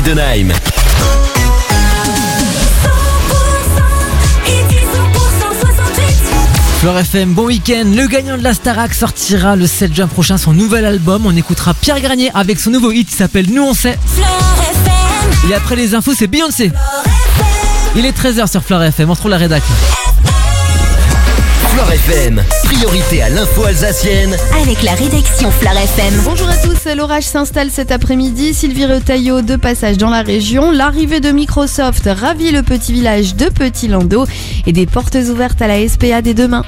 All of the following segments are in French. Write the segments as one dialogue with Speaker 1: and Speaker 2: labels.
Speaker 1: Heidenheim.
Speaker 2: Flore FM, bon week-end. Le gagnant de la Starac sortira le 7 juin prochain son nouvel album. On écoutera Pierre Granier avec son nouveau hit qui s'appelle Nous on sait. Et après les infos, c'est Beyoncé. Il est 13h sur Flore FM, on se trouve la rédac.
Speaker 1: Flore FM, priorité à l'info alsacienne
Speaker 3: avec la rédaction Flore FM.
Speaker 4: Bonjour à tous, l'orage s'installe cet après-midi. Sylvie Retailleau de passage dans la région. L'arrivée de Microsoft ravit le petit village de Petit Landau et des portes ouvertes à la SPA dès demain.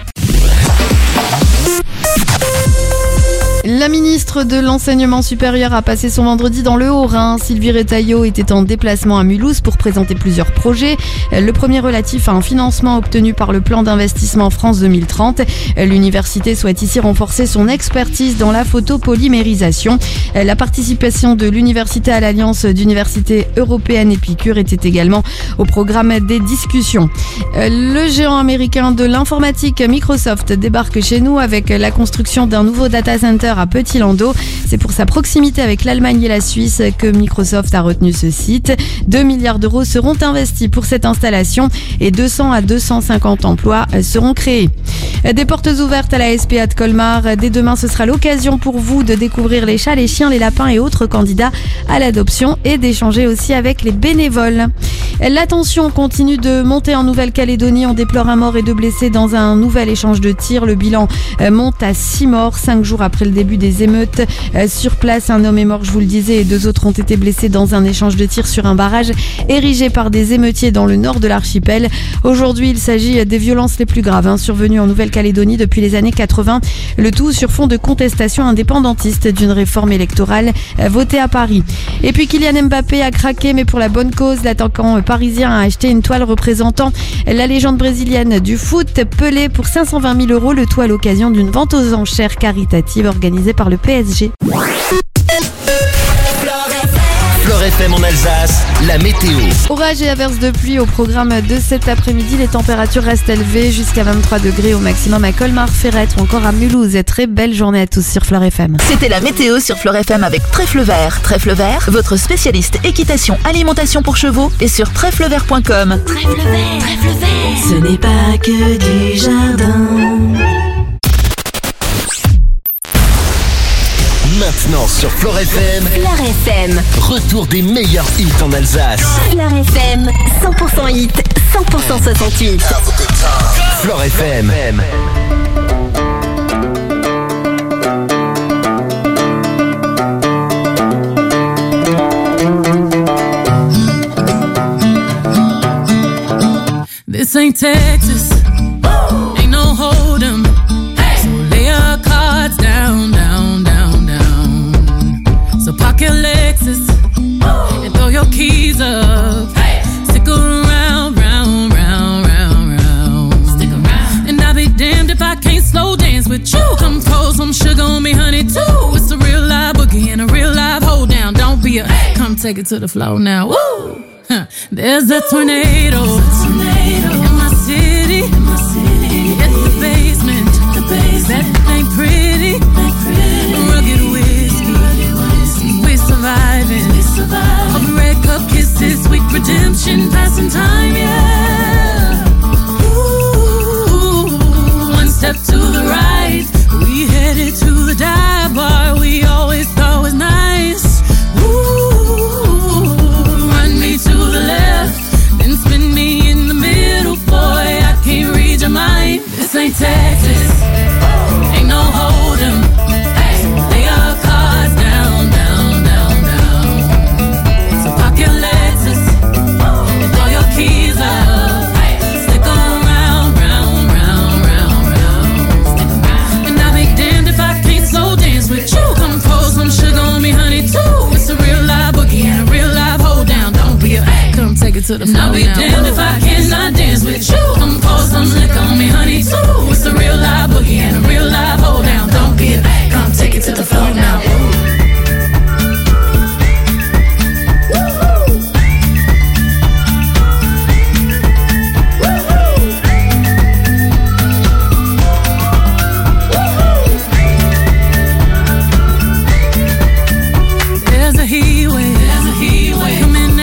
Speaker 4: La ministre de l'Enseignement supérieur a passé son vendredi dans le Haut-Rhin. Sylvie Retailleau était en déplacement à Mulhouse pour présenter plusieurs projets. Le premier relatif à un financement obtenu par le plan d'investissement France 2030. L'université souhaite ici renforcer son expertise dans la photopolymérisation. La participation de l'université à l'Alliance d'universités européennes Épicure était également au programme des discussions. Le géant américain de l'informatique Microsoft débarque chez nous avec la construction d'un nouveau data center à Petit Landau. C'est pour sa proximité avec l'Allemagne et la Suisse que Microsoft a retenu ce site. 2 milliards d'euros seront investis pour cette installation et 200 à 250 emplois seront créés. Des portes ouvertes à la SPA de Colmar. Dès demain, ce sera l'occasion pour vous de découvrir les chats, les chiens, les lapins et autres candidats à l'adoption et d'échanger aussi avec les bénévoles. La tension continue de monter en Nouvelle-Calédonie. On déplore un mort et 2 blessés dans un nouvel échange de tirs. Le bilan monte à 6 morts, 5 jours après le début des émeutes. Sur place, un homme est mort, je vous le disais, et 2 autres ont été blessés dans un échange de tirs sur un barrage érigé par des émeutiers dans le nord de l'archipel. Aujourd'hui, il s'agit des violences les plus graves survenues en Nouvelle-Calédonie depuis les années 80. Le tout sur fond de contestation indépendantiste d'une réforme électorale votée à Paris. Et puis Kylian Mbappé a craqué, mais pour la bonne cause. L'attaquant parisien a acheté une toile représentant la légende brésilienne du foot, Pelé, pour 520 000 €, le tout à l'occasion d'une vente aux enchères caritative organisée par le PSG.
Speaker 1: Flore FM en Alsace, la météo.
Speaker 4: Orage et averses de pluie au programme de cet après-midi. Les températures restent élevées jusqu'à 23 degrés au maximum à Colmar, Ferrette ou encore à Mulhouse. Et très belle journée à tous sur Flore FM.
Speaker 3: C'était la météo sur Flore FM avec Trèfle Vert. Trèfle Vert, votre spécialiste équitation, alimentation pour chevaux, et sur trèflevert.com. Trèfle Vert, ce n'est pas que du jardin.
Speaker 1: Maintenant sur Flore FM,
Speaker 3: Flore FM,
Speaker 1: retour des meilleurs hits en Alsace.
Speaker 3: Flore FM, 100% hit, 100% 68.
Speaker 1: Flore FM.
Speaker 5: This ain't Texas, ain't no hold'em. So lay your cards down, down, down, down. So park your Lexus and throw your keys up. Stick around, round, round, round, round. Stick around. And I'll be damned if I can't slow dance with you. Come pour some sugar on me, honey, too. It's a real live boogie and a real live hold down. Don't be a come take it to the floor now. Woo! There's a tornado in my city. It's the basement. That ain't pretty. Rugged whiskey. We're surviving. Of red cup kisses, sweet redemption, passing time, yeah. Ooh, one step to the right, we headed to the dive bar we always thought was nice. Ooh, run me to the left, then spin me in the middle, boy, I can't read your mind. This ain't Texas, ain't no hold'em. Lay your cards down, down, down, down. So park your Lexus and throw your keys up. Stick around, round, round, round, round. And I'll be damned if I can't slow dance with you. Come pour some sugar on me, honey, too. It's a real live boogie and a real live hold down. Don't be a come take it to the floor. And I'll be damned if I cannot dance with you. Come pour some liquor on me, honey, too. It's a real live boogie and a real live hold down. Don't be a come take it to the floor now. There's a heat wave coming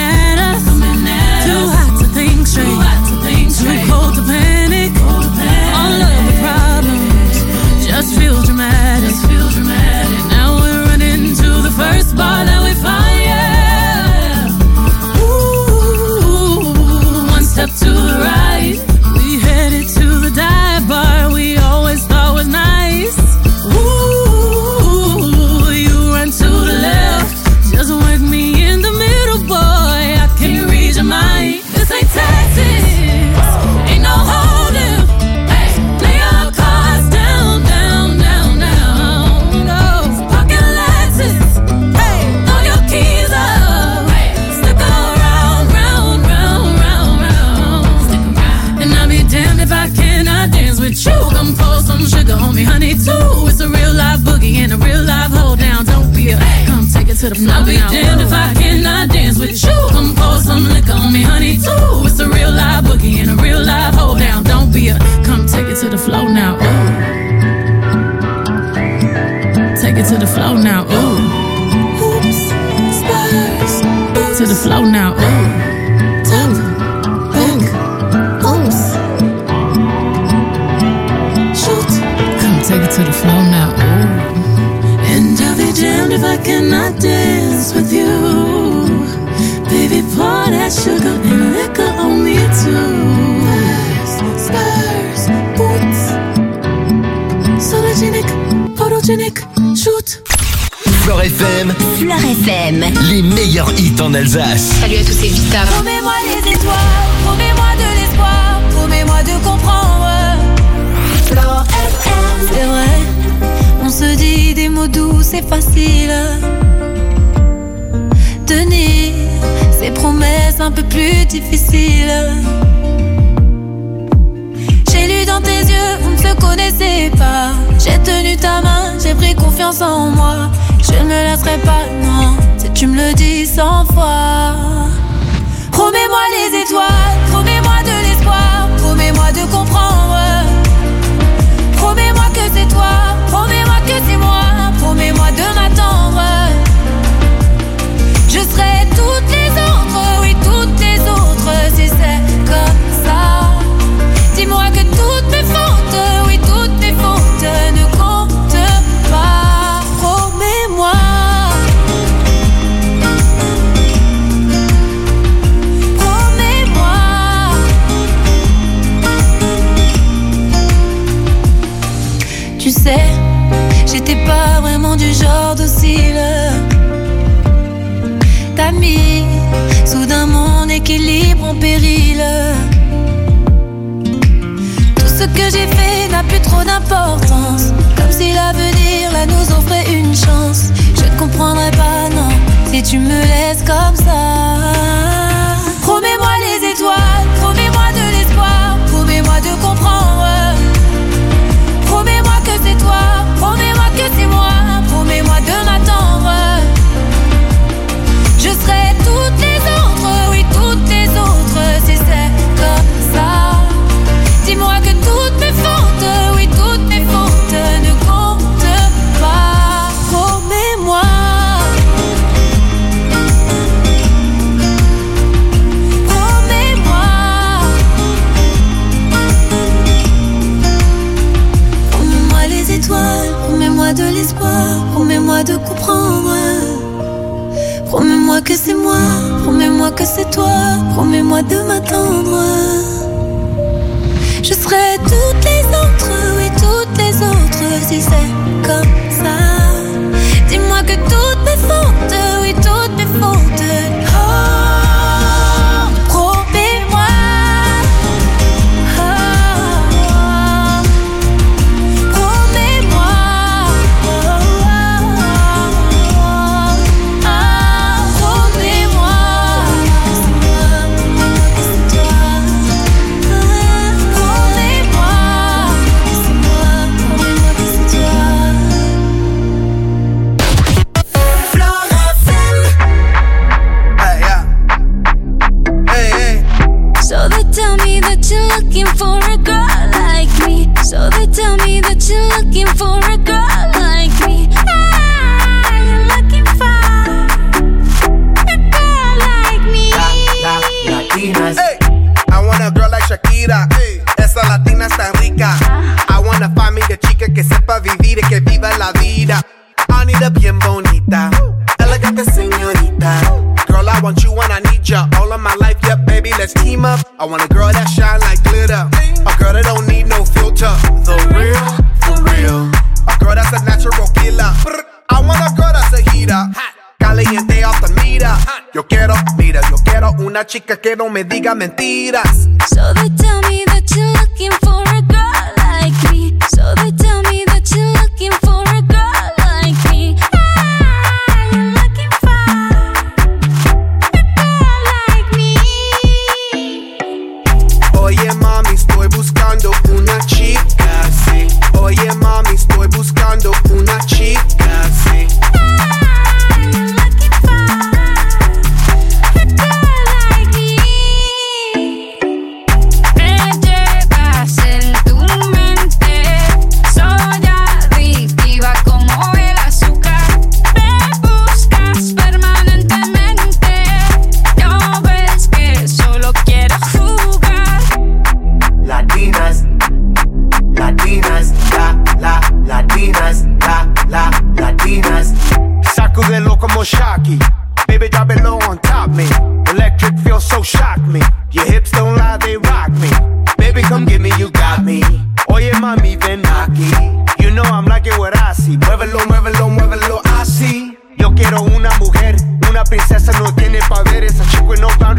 Speaker 5: to the floor. I'll be damned if I cannot dance with you. Come pour some liquor on me, honey, too. It's a real live boogie and a real live hold down. Don't be a, come take it to the floor now, ooh. Take it to the floor now, ooh. Oops, spurs, to the floor now, ooh. Take it to the floor now, ooh. And I'll be damned if I cannot dance with you. Baby, pour that sugar and liquor on me too. Spurs, boots, sologenic, photogenic, shoot.
Speaker 1: Flore FM.
Speaker 3: Flore FM.
Speaker 1: Les meilleurs hits en Alsace.
Speaker 6: Salut à tous, c'est Vita.
Speaker 7: Promets-moi les étoiles, promets-moi de l'espoir, promets-moi de comprendre. Flore FM. C'est vrai, on se dit des mots doux, c'est facile. Tenir ces promesses un peu plus difficiles. J'ai lu dans tes yeux, on ne se connaissait pas. J'ai tenu ta main, j'ai pris confiance en moi. Je ne me lasserai pas, non, si tu me le dis 100 fois. Promets-moi les étoiles, promets-moi de l'espoir, promets-moi de comprendre. Promets-moi que c'est toi, promets-moi que c'est moi, promets-moi de m'attendre. Je serai toutes les autres, oui toutes les autres, si c'est comme ça. Dis-moi que toutes mes fautes, oui toutes mes fautes ne comptent pas. Promets-moi. Promets-moi. Tu sais, j'étais pas vraiment du genre docile. T'as mis soudain mon équilibre en péril. Tout ce que j'ai fait n'a plus trop d'importance. Comme si l'avenir là nous offrait une chance. Je ne comprendrai pas, non, si tu me laisses comme ça. Promets-moi les étoiles, promets-moi de l'espoir, promets-moi de comprendre. Promets-moi que c'est toi, promets-moi que c'est moi, promets-moi de m'attendre. Je serai toutes les autres, oui toutes les autres, si c'est comme ça. Dis-moi que toutes mes fautes, oui toutes mes fautes ne comptent pas. Promets-moi. Promets-moi. Promets-moi les étoiles, promets-moi de l'espoir, promets-moi de comprendre. Promets-moi que c'est moi, promets-moi que c'est toi, promets-moi de m'attendre. Je serai toutes les autres, oui toutes les autres, si c'est comme ça. Dis-moi que toutes mes fautes, oui toutes mes fautes. Oh, promets-moi. Oh, promets-moi. Oh, looking for a girl like me. So they tell me that you're looking for a girl like me. Ah, you're looking for a girl like me.
Speaker 8: Latinas. Hey, I want a girl like Shakira. Hey, esa latina está rica. I want a familia chica que sepa vivir y que viva la vida. I need a bien bonita, elegante señorita. Girl, I want you and I need ya all of my life, yeah, baby, let's team up. I want a girl that shine like glitter, a girl that don't need no filter. The real, for real. A girl that's a natural killer. I want a girl that's a heater, caliente off the meter. Yo quiero una chica que no me diga mentiras.
Speaker 7: So they tell me that you're looking for a girl like me. So they tell me that you're looking for a girl like me. Ah, you're looking for a girl like me.
Speaker 8: Oye mami, estoy buscando una chica, sí. Oye mami, estoy buscando una chica, sí.
Speaker 7: Ah, you're looking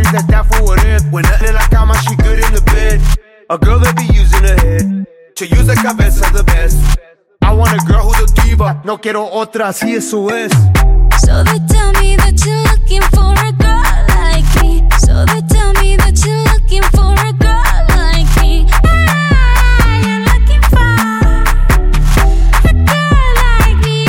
Speaker 8: that for what if. When nothing in la cama, she good in the bed. A girl that be using her head to use the cabeza the best. I want a girl who's a diva. No quiero otra, así eso es.
Speaker 7: So they tell me that you're looking for a girl like me. So they tell me that you're looking for a girl like me. You're looking for a girl like me.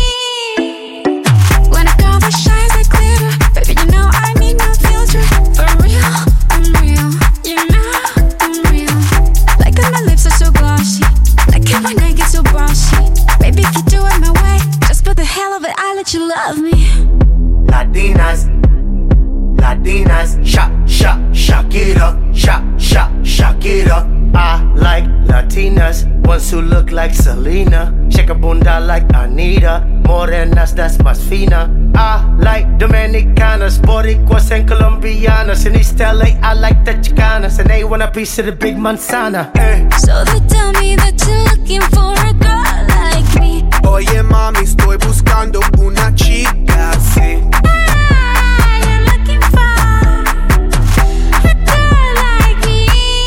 Speaker 7: When a girl that shines like glitter, baby, you know I need no filter. For real, I'm real. You know I'm real. Like that my lips are so glossy. Like it when I get so bossy. Baby, if you do it my way, just for the hell of it, I'll let you love me.
Speaker 8: Latinas, Latinas, Shakira, Shakira. I like Latinas, ones who look like Selena. Shake a bunda like Anita, morenas, that's más fina. I like Dominicanas, Boricuas and Colombianas. In East LA, I like the Chicanas, and they want a piece of the big manzana.
Speaker 7: So they tell me that you're looking for a girl like me.
Speaker 8: Oye mami, estoy buscando una chica, sí.
Speaker 7: You're looking for a girl like me.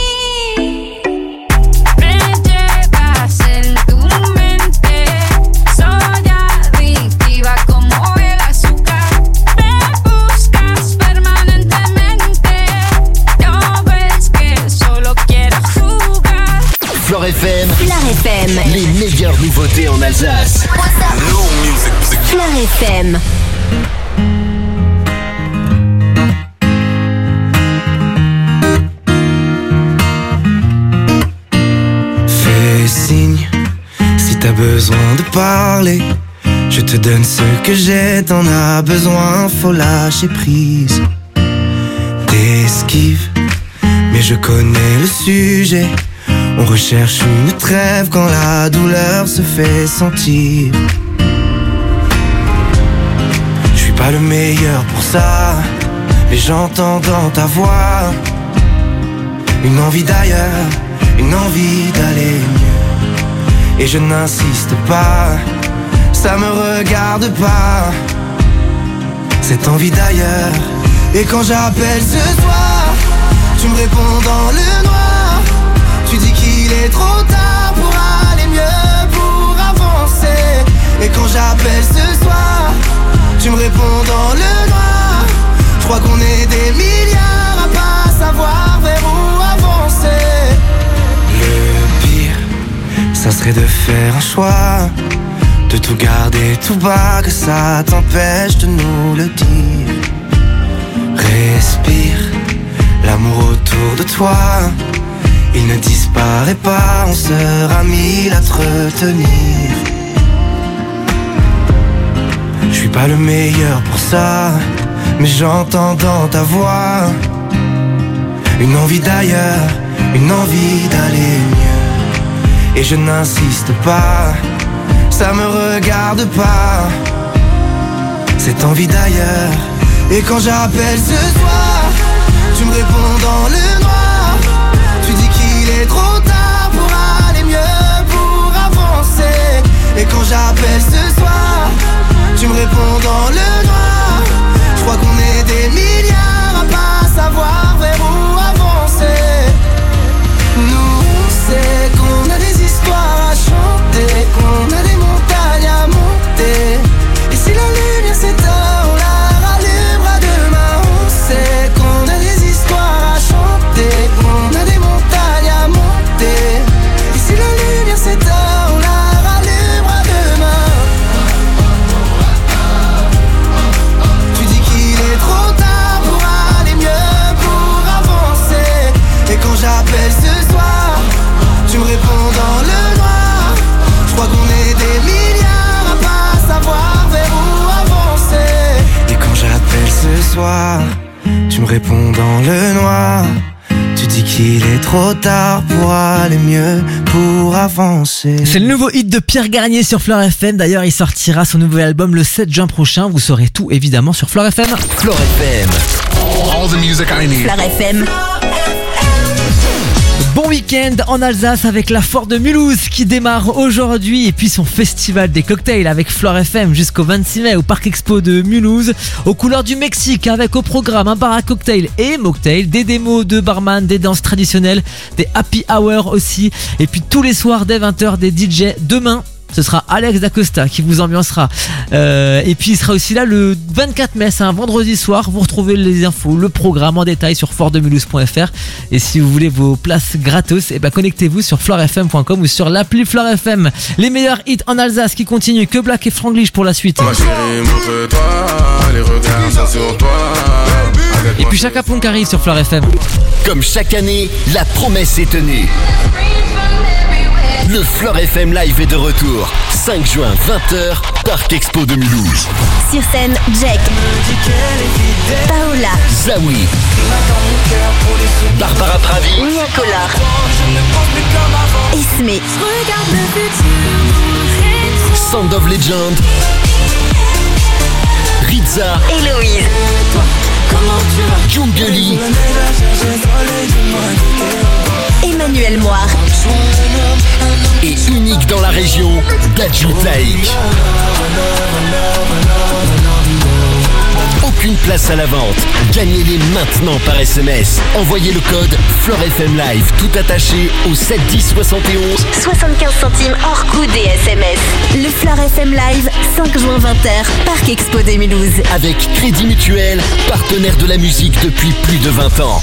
Speaker 7: Me llevas en tu mente, soy adictiva como el azúcar. Me buscas permanentemente, no ves que solo quiero jugar.
Speaker 1: Flore FM,
Speaker 3: Flore FM.
Speaker 1: les meilleures nouveautés en Alsace.
Speaker 3: Flore FM.
Speaker 6: Fais signe si t'as besoin de parler. Je te donne ce que j'ai, t'en as besoin, faut lâcher prise. T'esquives, mais je connais le sujet. On recherche une trêve quand la douleur se fait sentir. Je suis pas le meilleur pour ça, mais j'entends dans ta voix une envie d'ailleurs, une envie d'aller mieux. Et je n'insiste pas, ça me regarde pas, cette envie d'ailleurs. Et quand j'appelle ce soir, tu me réponds dans le noir. Tu dis qu'il est trop tard pour aller mieux, pour avancer. Et quand j'appelle ce soir, tu me réponds dans le noir. Je crois qu'on est des milliards à pas savoir vers où avancer. Le pire, ça serait de faire un choix, de tout garder tout bas, que ça t'empêche de nous le dire. Respire, l'amour autour de toi, il ne disparaît pas, on sera mille à te retenir. Je suis pas le meilleur pour ça, mais j'entends dans ta voix une envie d'ailleurs, une envie d'aller mieux. Et je n'insiste pas, ça me regarde pas, cette envie d'ailleurs. Et quand j'appelle ce soir, tu me réponds dans le noir. Tu dis qu'il est trop tard pour aller mieux, pour avancer. Et quand j'appelle ce soir, tu me réponds dans le noir. Je crois qu'on est des milliards à pas savoir vers où avancer. Nous on sait qu'on a des histoires à chanter, qu'on a des montagnes à monter. Et si la lumière s'éteint, on la rallumera demain. On sait qu'on a des histoires à chanter, qu'on a des montagnes à monter. Et si la lumière s'éteint, on la rallumera demain. Tu dis qu'il est trop tard pour aller mieux, pour avancer. Et quand j'appelle ce soir, tu me réponds dans le noir. Je crois qu'on est des milliards à pas savoir vers où avancer. Et quand j'appelle ce soir, tu me réponds dans le noir. Tu dis qu'il est trop tard pour aller mieux, pour avancer.
Speaker 2: C'est le nouveau hit de Pierre Garnier sur Flore FM. D'ailleurs, il sortira son nouvel album le 7 juin prochain. Vous saurez tout évidemment sur Flore FM.
Speaker 1: Flore FM.
Speaker 3: Flore FM.
Speaker 2: Bon bon week-end en Alsace avec la Foire de Mulhouse qui démarre aujourd'hui et puis son festival des cocktails avec Flore FM jusqu'au 26 mai au Parc Expo de Mulhouse, aux couleurs du Mexique avec au programme un bar à cocktail et mocktail, des démos de barman, des danses traditionnelles, des happy hour aussi et puis tous les soirs dès 20h des DJ. Demain ce sera Alex D'Acosta qui vous ambiancera et puis il sera aussi là le 24 mai, c'est un vendredi soir. Vous retrouvez les infos, le programme en détail sur foiredemulhouse.fr et si vous voulez vos places gratos, connectez-vous sur florefm.com ou sur l'appli Flore FM. Les meilleurs hits en Alsace qui continuent, que Black et Franglish pour la suite. Et puis Chaka Ponk arrive sur Flore FM.
Speaker 1: Comme chaque année, la promesse est tenue. Le Flore FM Live est de retour. 5 juin, 20h, Parc Expo de Mulhouse.
Speaker 3: Sur scène, Jack, Paola,
Speaker 1: Zawi, Barbara Pravi,
Speaker 3: Mia Collar, Esme,
Speaker 1: Sound of Legend, Rizza,
Speaker 3: Héloïse,
Speaker 1: Jungeli,
Speaker 3: Emmanuel Moire
Speaker 1: et unique dans la région, Dadju Taïk. Aucune place à la vente. Gagnez-les maintenant par SMS. Envoyez le code Flore FM Live tout attaché au 7 10 71.
Speaker 3: 75 centimes hors coût des SMS. Le Flore FM Live, 5 juin 20h, Parc Expo de Mulhouse.
Speaker 1: Avec Crédit Mutuel, partenaire de la musique depuis plus de 20 ans.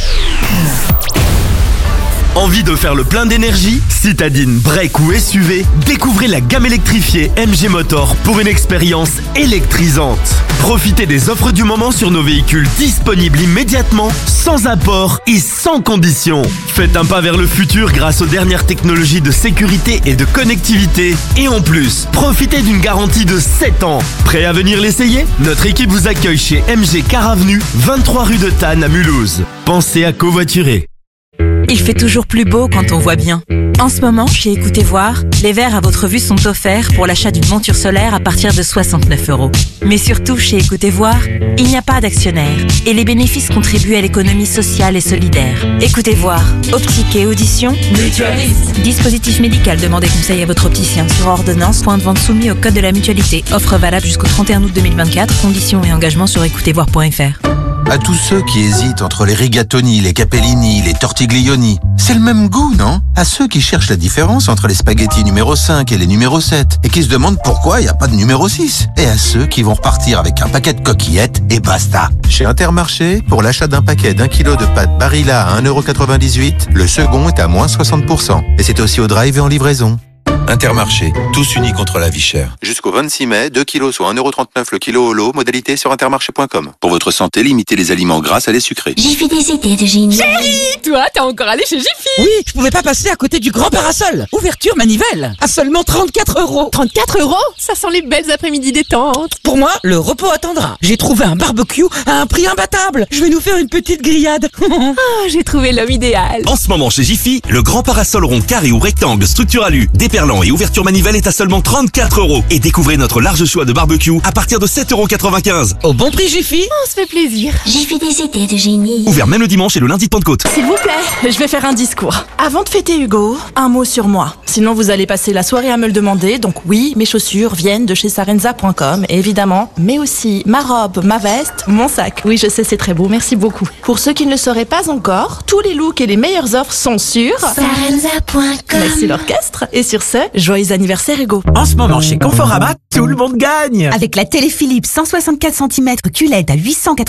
Speaker 9: Envie de faire le plein d'énergie? Citadine, break ou SUV, découvrez la gamme électrifiée MG Motor pour une expérience électrisante. Profitez des offres du moment sur nos véhicules disponibles immédiatement, sans apport et sans condition. Faites un pas vers le futur grâce aux dernières technologies de sécurité et de connectivité. Et en plus, profitez d'une garantie de 7 ans. Prêt à venir l'essayer? Notre équipe vous accueille chez MG Car Avenue, 23 rue de Tannes à Mulhouse. Pensez à covoiturer.
Speaker 10: Il fait toujours plus beau quand on voit bien. En ce moment, chez Écoutez Voir, les verres à votre vue sont offerts pour l'achat d'une monture solaire à partir de 69 €. Mais surtout, chez Écoutez Voir, il n'y a pas d'actionnaire et les bénéfices contribuent à l'économie sociale et solidaire. Écoutez Voir, optique et audition, mutualiste. Dispositif médical, demandez conseil à votre opticien sur ordonnance, point de vente soumis au code de la mutualité. Offre valable jusqu'au 31 août 2024, conditions et engagements sur écoutezvoir.fr.
Speaker 11: À tous ceux qui hésitent entre les rigatoni, les capellini, les tortiglioni, c'est le même goût, non? À ceux qui cherchent la différence entre les spaghettis numéro 5 et les numéro 7 et qui se demandent pourquoi il n'y a pas de numéro 6. Et à ceux qui vont repartir avec un paquet de coquillettes et basta. Chez Intermarché, pour l'achat d'un paquet d'1 kg de pâtes Barilla à 1,98 €, le second est à moins 60%. Et c'est aussi au drive et en livraison. Intermarché, tous unis contre la vie chère. Jusqu'au 26 mai, 2 kilos soit 1,39 € le kilo au lot, modalité sur intermarché.com. Pour votre santé, limitez les aliments gras, salés, sucrés.
Speaker 3: J'ai fait des idées de génie.
Speaker 12: Chérie, toi, t'es encore allé chez Jiffy? Oui, je pouvais pas passer à côté du grand parasol. Ouverture manivelle, à seulement 34 €. 34 €? Ça sent les belles après-midi détentes. Pour moi, le repos attendra. J'ai trouvé un barbecue à un prix imbattable. Je vais nous faire une petite grillade. Oh, j'ai trouvé l'homme idéal.
Speaker 9: En ce moment chez Jiffy, le grand parasol rond, carré ou rectangle, structure alu, déperlant et ouverture manivelle est à seulement 34 €. Et découvrez notre large choix de barbecue à partir de 7,95 €.
Speaker 12: Au bon prix Jiffy? On se fait plaisir.
Speaker 3: J'ai fait des idées de génie.
Speaker 9: Ouvert même le dimanche et le lundi de Pentecôte.
Speaker 13: S'il vous plaît, je vais faire un discours. Avant de fêter Hugo, un mot sur moi. Sinon vous allez passer la soirée à me le demander. Donc oui, mes chaussures viennent de chez sarenza.com, évidemment. Mais aussi ma robe, ma veste, mon sac. Oui, je sais, c'est très beau, merci beaucoup. Pour ceux qui ne le sauraient pas encore, tous les looks et les meilleures offres sont sur
Speaker 3: sarenza.com.
Speaker 13: Merci l'orchestre. Et sur ce, joyeux anniversaire Hugo.
Speaker 12: En ce moment chez Conforama, tout le monde gagne.
Speaker 14: Avec la télé Philips 164 cm QLED à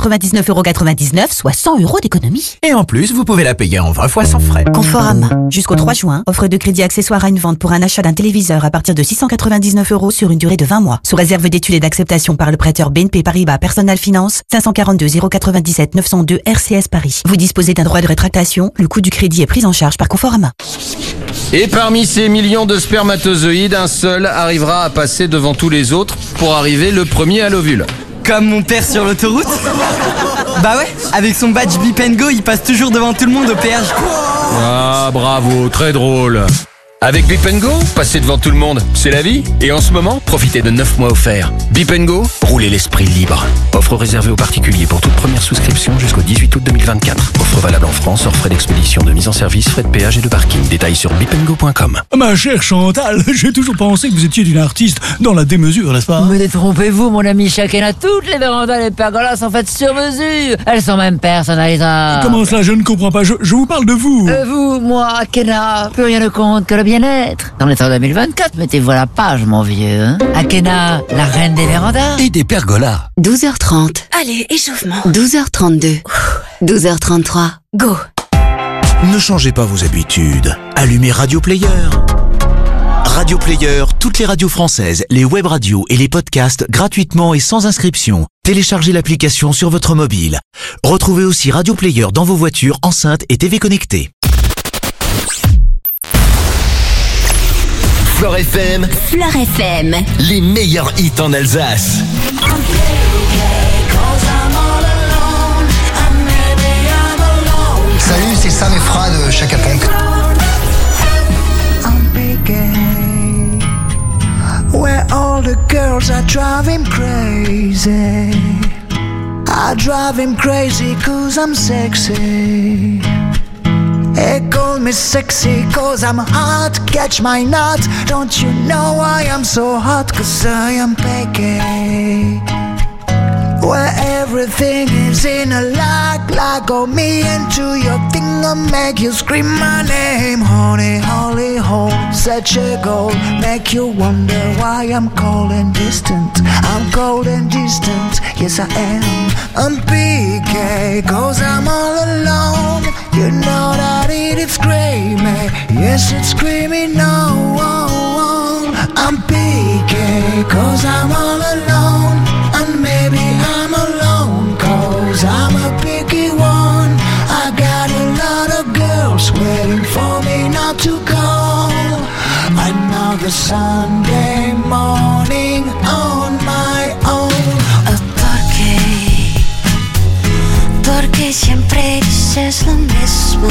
Speaker 14: 899,99 €, soit 100 € d'économie.
Speaker 12: Et en plus, vous pouvez la payer en 20 fois sans frais.
Speaker 14: Conforama. Jusqu'au 3 juin, offre de crédit accessoire à une vente pour un achat d'un téléviseur à partir de 699 € sur une durée de 20 mois. Sous réserve d'études et d'acceptation par le prêteur BNP Paribas Personal Finance, 542 097 902 RCS Paris. Vous disposez d'un droit de rétractation. Le coût du crédit est pris en charge par Conforama.
Speaker 15: Et parmi ces millions de spermatozoïdes, un seul arrivera à passer devant tous les autres pour arriver le premier à l'ovule.
Speaker 16: Comme mon père sur l'autoroute? Bah ouais, avec son badge Bip & Go, il passe toujours devant tout le monde au péage.
Speaker 15: Ah bravo, très drôle. Avec Bip & Go, passer devant tout le monde, c'est la vie. Et en ce moment, profitez de 9 mois offerts. Bip & Go, roulez l'esprit libre. Offre réservée aux particuliers pour toute première souscription jusqu'au 18 août 2024. 2024. Offre valable en France, hors frais d'expédition, de mise en service, frais de péage et de parking. Détails sur bipengo.com.
Speaker 17: Ma chère Chantal, j'ai toujours pensé que vous étiez une artiste dans la démesure, n'est-ce pas?
Speaker 18: Mais détrompez-vous, mon ami Chakena, toutes les vérandas et les pergolas sont faites sur mesure. Elles sont même personnalisables.
Speaker 17: Comment cela? Je ne comprends pas, je vous parle de vous.
Speaker 18: Vous, moi, Akena, plus rien ne compte que le bien-être. Dans l'été 2024, mettez-vous à la page, mon vieux. Hein. Akena, la reine des vérandas.
Speaker 15: Et des pergolas.
Speaker 19: 12h30. Allez, échauffement. 12h32. 12h33. Go.
Speaker 20: Ne changez pas vos habitudes. Allumez Radio Player. Radio Player, toutes les radios françaises, les web radios et les podcasts gratuitement et sans inscription. Téléchargez l'application sur votre mobile. Retrouvez aussi Radio Player dans vos voitures, enceintes et TV connectées.
Speaker 1: Flore FM.
Speaker 19: Flore FM.
Speaker 1: Les meilleurs hits en Alsace.
Speaker 21: Salut, c'est Sam et Fra de Chaka Ponk.
Speaker 22: Where all the girls are driving crazy. I drive him crazy cause I'm sexy. They call me sexy cause I'm hot. Catch my nut. Don't you know I am so hot cause I am picky. Where everything is in a lock on me into your thing and make you scream my name. Honey, holy hole, such a goal. Make you wonder why I'm cold and distant. I'm cold and distant, yes I am. I'm PK, cause I'm all alone. You know that it's screaming, yes it's screaming no. I'm PK, cause I'm all alone. And maybe I'm alone, cause I'm a picky one. I got a lot of girls waiting for me not to call. Another Sunday morning on my own.
Speaker 23: Porque siempre dices lo mismo.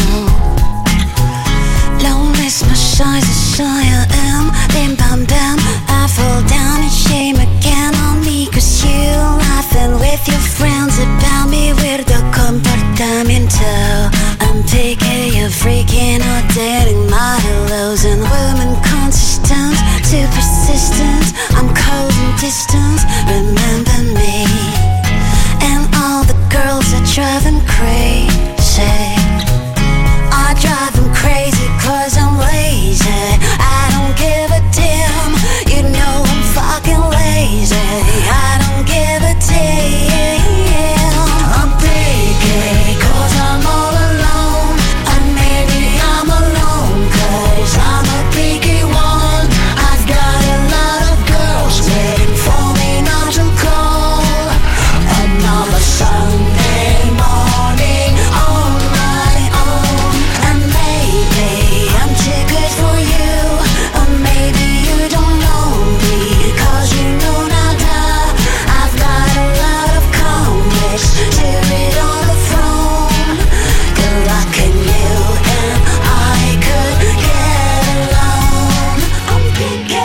Speaker 23: Lo mismo soy, I am. Bim bam bam, I fall down and shame again on me. Cause you laughing with your friends about me. Weirdo comportamiento. I'm picky, you're freaking out, dating my hellos. And women consistent, too persistent. I'm cold and distant, remember me. And all the girls are driving crazy. I drive them crazy cause I'm lazy. I don't give a damn. You know I'm fucking lazy. I don't give a damn. I'm picky cause I'm all alone. And maybe I'm alone cause I'm a picky one. I got a lot of girls waiting for me not to call. Another Sunday morning on my own. And maybe I'm too good for you. Or maybe you don't know me cause you know nada. I've got a lot of comics to read on the phone. Good luck in you and I could get along. I'm picky.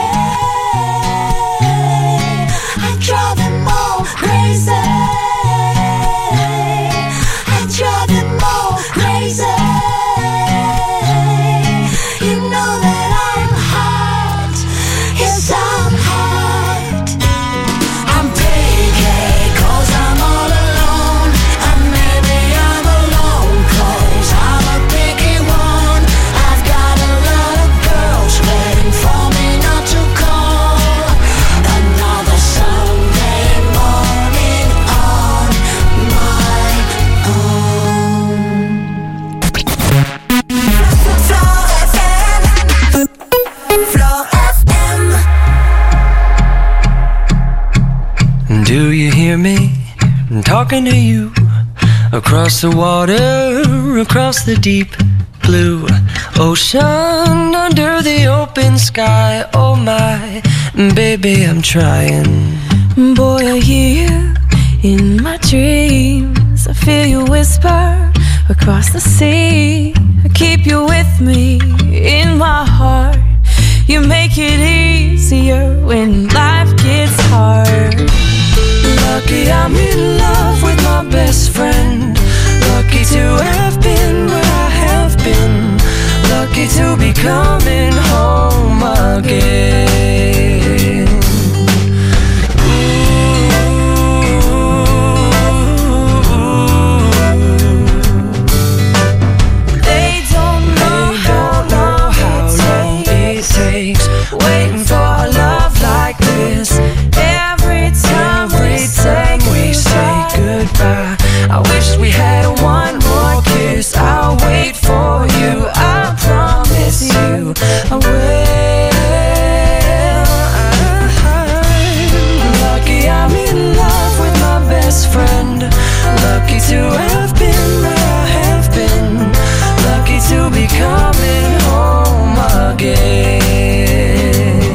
Speaker 23: I drive them all crazy. I drive them all crazy. You know that I'm hot. Yes, I'm hot. I'm picky cause I'm all alone. And maybe I'm alone cause I'm a picky one. I've got a lot of girls waiting for me not to call. Another Sunday morning on my own. Flore FM.
Speaker 24: Do you hear me? I'm talking to you across the water, across the deep blue ocean, under the open sky. Oh my, baby, I'm trying.
Speaker 7: Boy, I hear you in my dreams. I feel you whisper across the sea. I keep you with me in my heart. You make it easier when life gets hard.
Speaker 24: Lucky I'm in love with my best friend. Lucky to coming home again.
Speaker 23: They don't know how long it takes waiting for a love like this. Every time we say goodbye, I wish we had one more kiss. I'll wait for you, I promise you I will. I'm lucky I'm in love with my best friend. Lucky to have been where I have been. Lucky to be coming home again.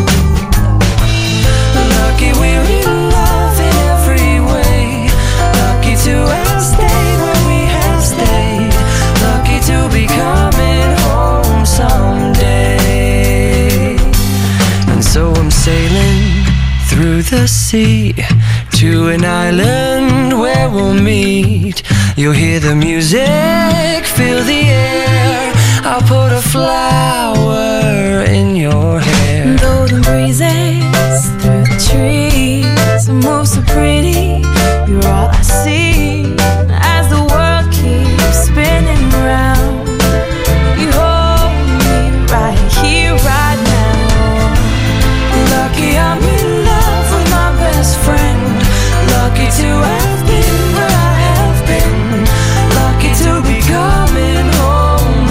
Speaker 23: Lucky we're in love in every way. Lucky to have stayed where we have stayed. Lucky to be coming home someday. And so I'm sailing through the sea to an island where we'll meet. You'll hear the music, feel the air. I'll put a flower in your hair. Golden breezes through the trees move so pretty. You're all I see as the world keeps spinning round. You hold me right here, right now. Lucky I'm in love with my best friend. Lucky to have been where I have been. Lucky to be coming home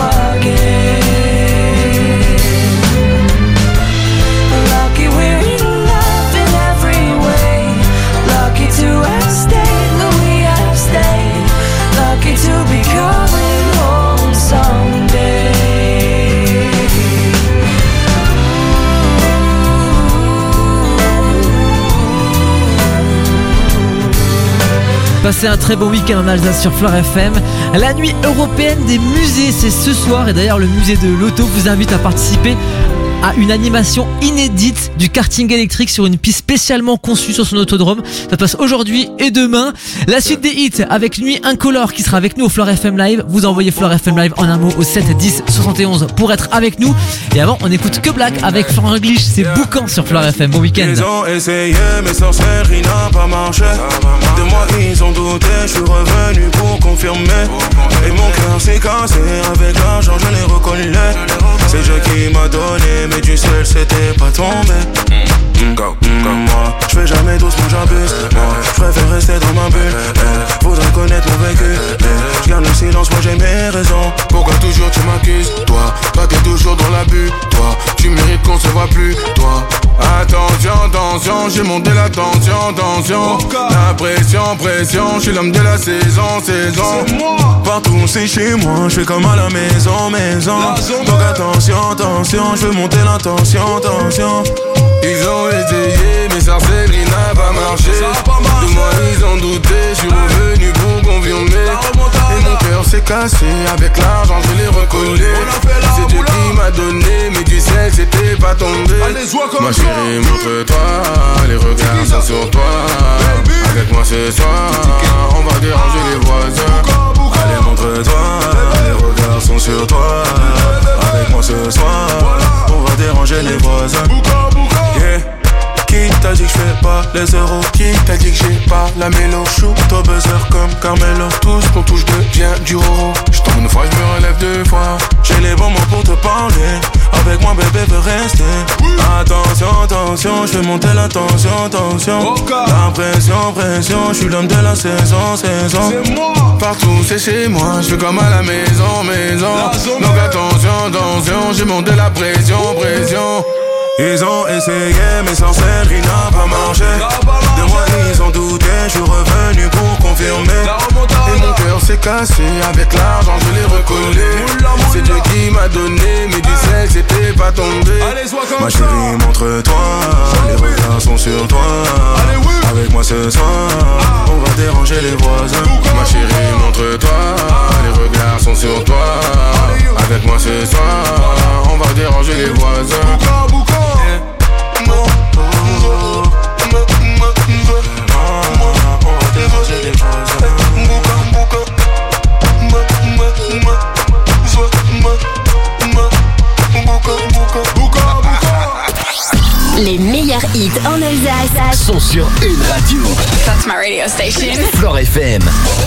Speaker 23: again. Lucky we're in love in every way. Lucky to have stayed where we have stayed. Lucky to be coming home someday.
Speaker 2: Passez un très bon week-end en Alsace sur Fleur FM. La nuit européenne des musées, c'est ce soir. Et d'ailleurs, le musée de l'auto vous invite à participer à une animation inédite du karting électrique sur une piste spécialement conçue sur son autodrome. Ça passe aujourd'hui et demain. La suite des hits avec Nuit Incolore qui sera avec nous au Fleur FM Live. Vous envoyez Fleur FM Live en un mot au 7 10 71 pour être avec nous. Et avant, on écoute que Black avec Florent English. C'est boucan sur Fleur FM. Bon week-end.
Speaker 4: Ils ont essayé, mais sorcellerie n'a pas marché. De moi, ils ont douté. Je suis revenu pour confirmer. Et mon cœur s'est cassé. Avec l'argent, je l'ai reconnu. C'est Dieu qui m'a donné. Mais du ciel c'était pas tombé. Comme moi, je fais jamais doucement, j'abuse. Moi, je préfère rester dans ma bulle. Faudrait connaître mon vécu. Je garde le silence, moi j'ai mes raisons. Pourquoi toujours tu m'accuses? Toi t'es toujours dans l'abus. Toi, tu mérites qu'on se voit plus. Toi, attention, j'ai monté la tension. La pression, je suis l'homme de la saison. Partout c'est chez moi, je fais comme à la maison. Donc attention, je veux monter la tension. Ils ont essayé, mais sorcellerie n'a pas marché. De moi ils ont douté, je suis revenu pour confirmer. Et mon cœur s'est cassé, avec l'argent je l'ai recollé. C'est Dieu qui m'a donné, mais du ciel c'était pas tombé. Ma chérie montre-toi, les regards sont sur toi. Avec moi ce soir, on va déranger les voisins. Allez montre-toi, les regards sont sur toi. Avec moi ce soir, on va déranger les voisins. Yeah. Qui t'a dit que je fais pas les euros? Qui t'a dit que j'ai pas la mélo? Shoot au buzzer comme Carmelo. Tout ce qu'on touche devient du roro. J'tombe une fois, j'me relève deux fois. J'ai les bons mots pour te parler. Avec moi bébé veut rester. Attention, je fais monter la tension. La pression, je suis l'homme de la saison. Partout c'est chez moi, je fais comme à la maison. Donc attention, j'ai monté la pression. Ils ont essayé, mais sorcellerie n'a pas marché. De moi ils ont douté, je suis revenu pour confirmer. Et mon cœur s'est cassé, avec l'argent je l'ai recollé. C'est Dieu qui m'a donné, mais du ciel c'était pas tombé. Ma chérie montre-toi, les regards sont sur toi. Avec moi ce soir, on va déranger les voisins. Ma chérie montre-toi, les regards sont sur toi. Avec moi ce soir, on va déranger les voisins.
Speaker 1: sont sur une radio.
Speaker 5: That's my radio station.
Speaker 1: Fleure FM.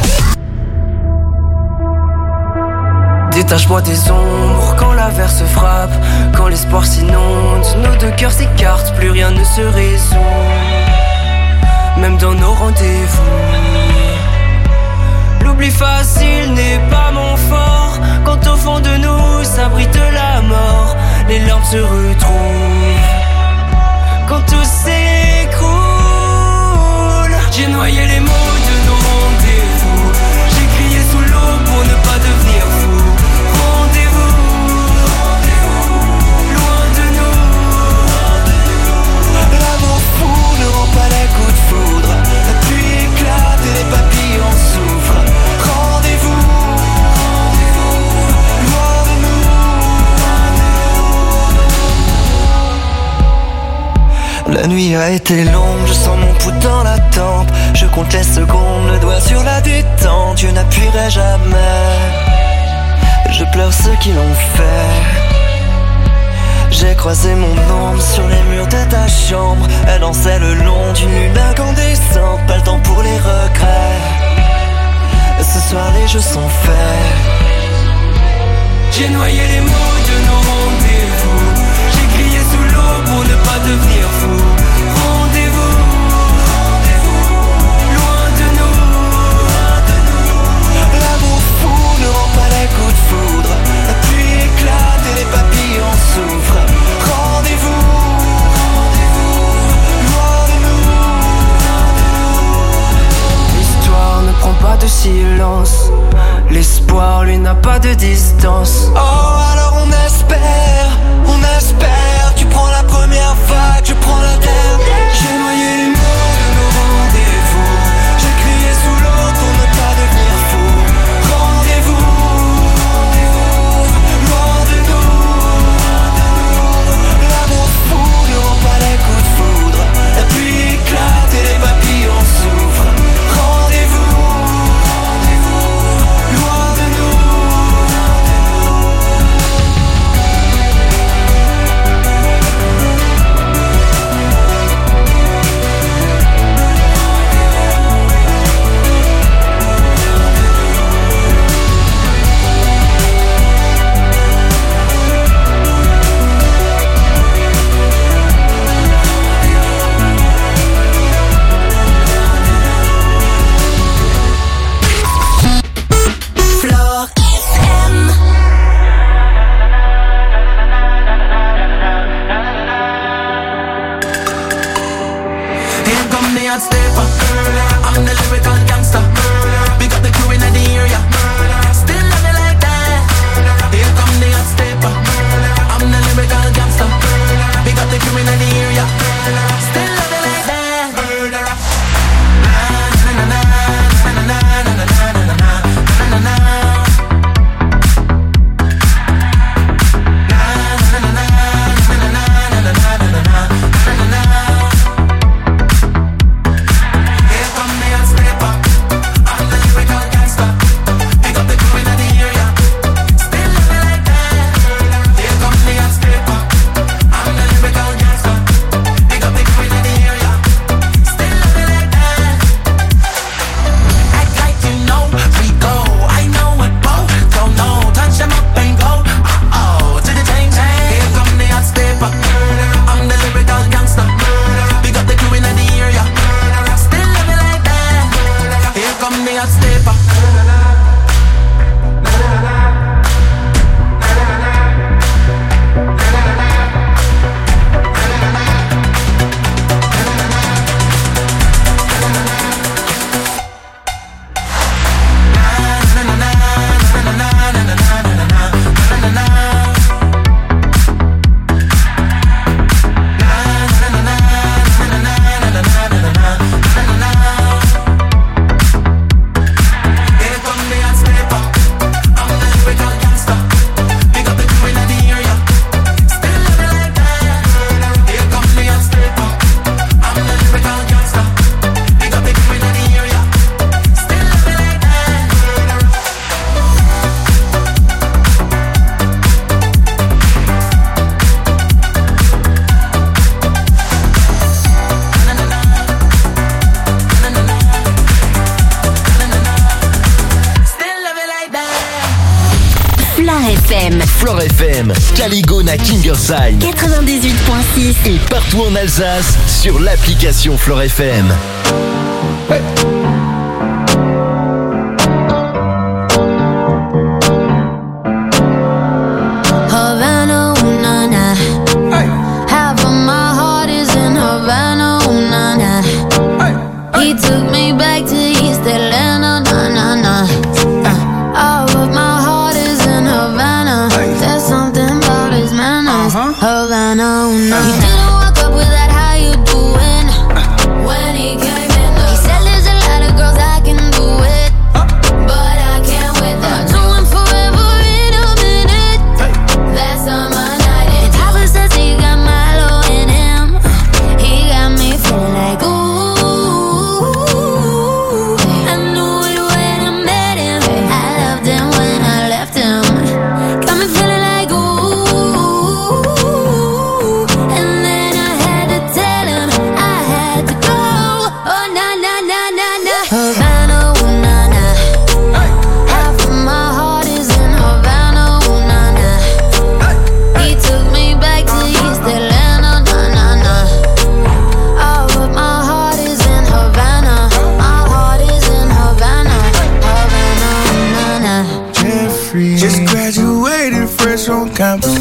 Speaker 24: Détache-moi des ombres quand l'averse frappe, quand l'espoir s'inonde, nos deux cœurs s'écartent, plus rien ne se résout, même dans nos rendez-vous. L'oubli facile n'est pas mon fort, quand au fond de nous s'abrite la mort, les larmes se retrouvent, quand tout s'écroule. J'ai noyé les mots de nos rendez-vous, j'ai crié sous l'eau pour ne pas devenir fou.
Speaker 22: Pas les coups de foudre, la pluie éclate et les papillons souffrent. Rendez-vous, loin de nous. La nuit a été longue, je sens mon pouls dans la tempe. Je compte les secondes, le doigt sur la détente. Je n'appuierai jamais, je pleure ceux qui l'ont fait. J'ai croisé mon ombre sur les murs de ta chambre. Elle dansait le long d'une lune incandescente. Pas le temps pour les regrets, ce soir les jeux sont faits.
Speaker 24: J'ai noyé les mots de nos rendez-vous, j'ai crié sous l'eau pour ne pas devenir fou. Rendez-vous, loin de nous.
Speaker 22: L'amour fou ne rend pas les coups de foudre, la pluie éclate et les papillons souffrent. Rendez-vous, loin de nous.
Speaker 24: L'histoire ne prend pas de silence, l'espoir lui n'a pas de distance.
Speaker 22: Oh alors on espère, tu prends la première vague, je prends la dernière. J'ai noyé les mots de nos rendez-vous, j'ai crié sous l'eau pour ne pas devenir fou. Rendez-vous, loin de nous. L'amour fou ne rend pas les coups de foudre, la pluie éclate et les papillons souffrent. Rendez-vous, loin de nous.
Speaker 19: Flore FM.
Speaker 1: Flore FM, Caligone à Kingersheim
Speaker 19: 98.6
Speaker 1: et partout en Alsace sur l'application Flore FM. Ouais.
Speaker 7: Havana, ooh, na, na. Half of my heart is in Havana, ooh, na, na. He took me back to East Atlanta, na, na, na. All of my heart is in Havana. There's something about his manners. Havana, ooh, na. He didn't walk up with that, how you doing? When he came in, he said there's a lot of girls I can do it, but I can't with that. Do him forever in a minute. That's on my night. And Papa says he got Milo in him. He got me feeling like ooh. I knew it when I met him. I loved him when I left him. Got me feeling like ooh. And then I had to tell him I had to go. Oh na na na na na. Havana, ooh na na. Half of my heart is in Havana, ooh na na. He took me back to East Atlanta, na na na. All of my heart is in Havana. My heart is in Havana, Havana, ooh na na.
Speaker 4: Jeffrey just graduated fresh on campus.